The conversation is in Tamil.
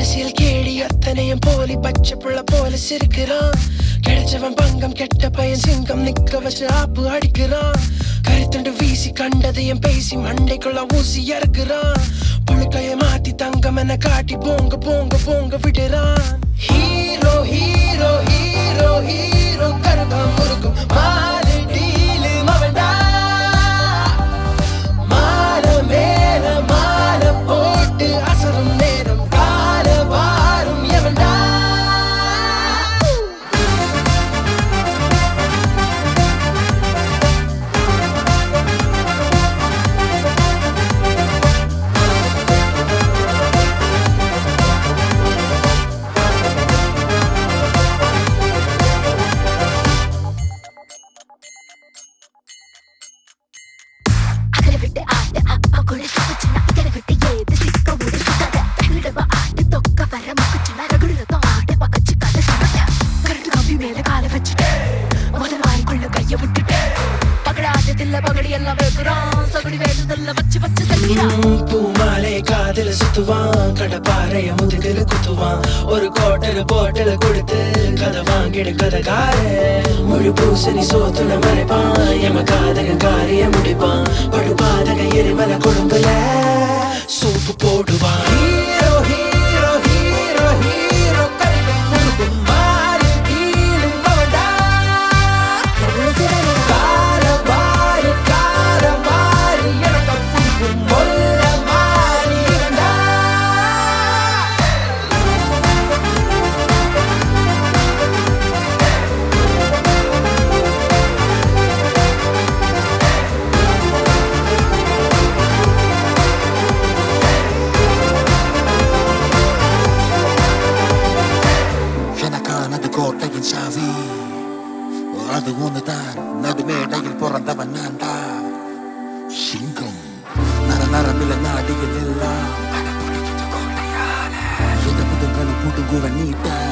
அரசியல் கேடி அத்தனையும் போலி பச்சை புள்ள போல சிரிக்கிறான். கிடைச்சவன் பங்கம் கெட்ட பையன் சிங்கம் நிக்க வச்சு ஆப்பு அடிக்கிறான். கருத்துண்டு வீசி கண்டதையும் பேசி மண்டைக்குள்ள ஊசி இறக்குறான். புழுக்கைய மாத்தி தங்கம் என காட்டி போங்க போங்க போங்க விடுறான். ஹீரோ ஹீரோ ஹீரோ ஹீரோ கருகம் முருகும் மாறு டீலு மவன்டா. மாற மேல மாற போட்டு அசரும் நேரம் கால வாரும் எவன்டா. பூமாலே காதல சுத்துவான், கடப்பாறைய முதுகுல குத்துவான். ஒரு கோட்டல போட்டல கொடுத்து கதை வாங்கிடு கதைக்கார. முழு பூசணி சோத்துல மறைப்பான், எம காதக காரிய முடிப்பான். படுபாதக எரிமல குடும்பல சூப்பு போடுவான். ஹீரோ ஹீரோ ஹீரோ ஹீரோ கருகம் முருகும் மாறு டீலும் மவன்டா. காரவாரி காரவாரி எனக்கு புரியும் மொல்ல மாறி இவன்டா. எனக்கானது கோட்டையின் சாவி, அது ஒண்ணுதான். நடுமேடையில் பிறந்தவன் நான் தான் சிங்கம். நரநரமில்ல நாடியில் இல்ல எதை புதுங்களும் புடுங்குவன் நீட்ட.